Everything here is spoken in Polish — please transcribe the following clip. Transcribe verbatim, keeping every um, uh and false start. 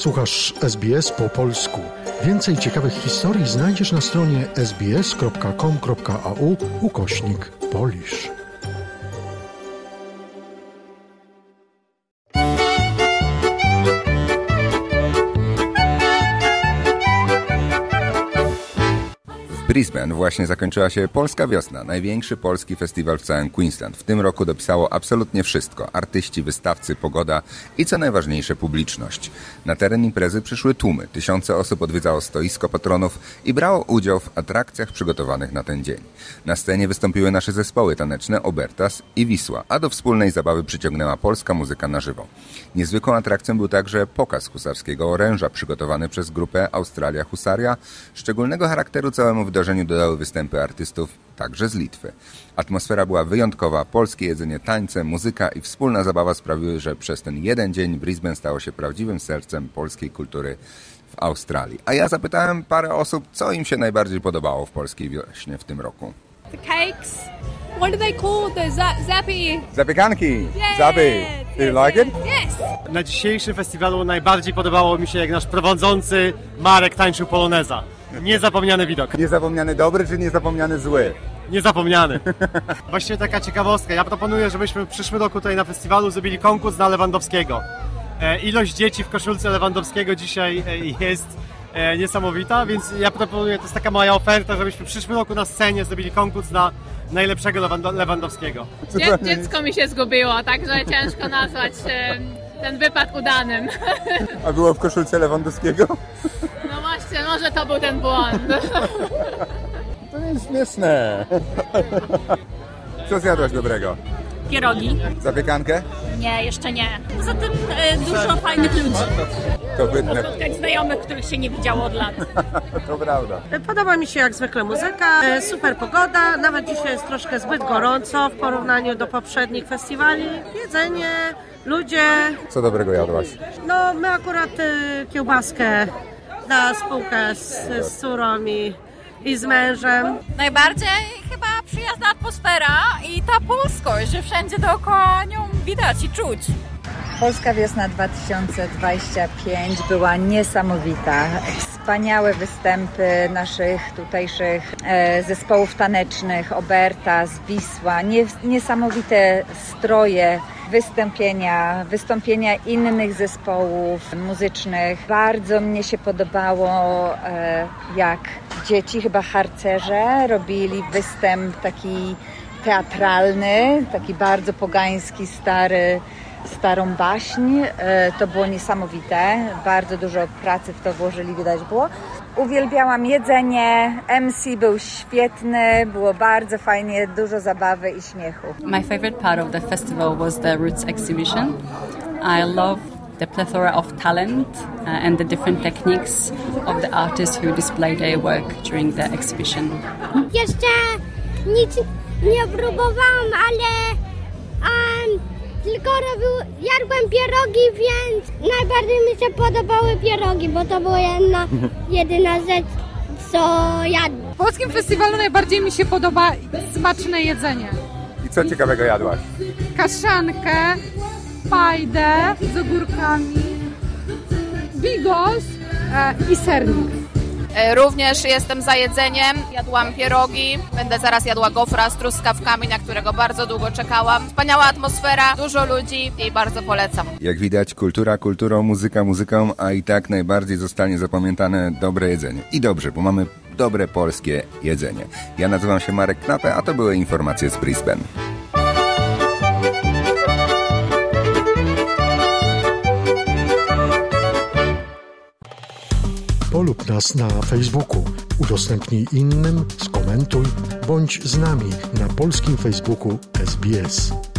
Słuchasz S B S po polsku. Więcej ciekawych historii znajdziesz na stronie sbs.com.au ukośnik Polish. W Brisbane właśnie zakończyła się Polska Wiosna, największy polski festiwal w całym Queensland. W tym roku dopisało absolutnie wszystko. Artyści, wystawcy, pogoda i co najważniejsze publiczność. Na teren imprezy przyszły tłumy. Tysiące osób odwiedzało stoisko patronów i brało udział w atrakcjach przygotowanych na ten dzień. Na scenie wystąpiły nasze zespoły taneczne Obertas i Wisła, a do wspólnej zabawy przyciągnęła polska muzyka na żywo. Niezwykłą atrakcją był także pokaz husarskiego oręża przygotowany przez grupę Australia Husaria. Szczególnego charakteru całemu wydarzeniu dodały występy artystów także z Litwy. Atmosfera była wyjątkowa, polskie jedzenie, tańce, muzyka i wspólna zabawa sprawiły, że przez ten jeden dzień Brisbane stało się prawdziwym sercem polskiej kultury w Australii. A ja zapytałem parę osób, co im się najbardziej podobało w polskiej wiośnie w tym roku. The cakes. What do they call the za- zappy? Zapiekanki! Yeah. Zappy! Do you like it? Yes! Na dzisiejszym festiwalu najbardziej podobało mi się, jak nasz prowadzący Marek tańczył poloneza. Niezapomniany widok. Niezapomniany dobry czy niezapomniany zły? Niezapomniany. Właściwie taka ciekawostka. Ja proponuję, żebyśmy w przyszłym roku tutaj na festiwalu zrobili konkurs na Lewandowskiego. E, ilość dzieci w koszulce Lewandowskiego dzisiaj e, jest e, niesamowita, więc ja proponuję, to jest taka moja oferta, żebyśmy w przyszłym roku na scenie zrobili konkurs na najlepszego Lewando- Lewandowskiego. Dzie- dziecko mi się zgubiło, także ciężko nazwać e, ten wypad udanym. A było w koszulce Lewandowskiego? No właśnie, może to był ten błąd. To nie jest śmieszne. Co zjadłaś dobrego? Pierogi. Zapiekankę? Nie, jeszcze nie. Poza tym e, dużo fajnych ludzi. To wytnę. Spotkać znajomych, których się nie widziało od lat. To prawda. Podoba mi się jak zwykle muzyka, e, super pogoda, nawet dzisiaj jest troszkę zbyt gorąco w porównaniu do poprzednich festiwali. Jedzenie, ludzie. Co dobrego jadłaś? No my akurat e, kiełbaskę na spółkę z, z córą i, i z mężem. Najbardziej chyba przyjazna atmosfera i ta polskość, że wszędzie dookoła nią widać i czuć. Polska Wiosna dwa tysiące dwadzieścia pięć była niesamowita. Wspaniałe występy naszych tutejszych e, zespołów tanecznych, Obertas, Wisła, nie, niesamowite stroje, wystąpienia, wystąpienia innych zespołów muzycznych. Bardzo mnie się podobało, e, jak dzieci, chyba harcerze, robili występ taki teatralny, taki bardzo pogański, stary, starą baśń. To było niesamowite. Bardzo dużo pracy w to włożyli, widać było. Uwielbiałam jedzenie. M C był świetny. Było bardzo fajnie, dużo zabawy i śmiechu. My favorite part of the festival was the Roots exhibition. I love the plethora of talent uh, and the different techniques of the artists who display their work during the exhibition. Jeszcze nic nie próbowałam, ale um, tylko robił, jadłem pierogi, więc najbardziej mi się podobały pierogi, bo to była jedna, jedyna rzecz, co jadłem. W polskim festiwalu najbardziej mi się podoba smaczne jedzenie. I co ciekawego jadłaś? Kaszankę, pajdę z ogórkami, bigos e, i sernik. Również jestem za jedzeniem, jadłam pierogi, będę zaraz jadła gofra z truskawkami, na którego bardzo długo czekałam. Wspaniała atmosfera, dużo ludzi i bardzo polecam. Jak widać, kultura kulturą, muzyka muzyką, a i tak najbardziej zostanie zapamiętane dobre jedzenie. I dobrze, bo mamy dobre polskie jedzenie. Ja nazywam się Marek Knape, a to były informacje z Brisbane. Polub nas na Facebooku, udostępnij innym, skomentuj, bądź z nami na polskim Facebooku S B S.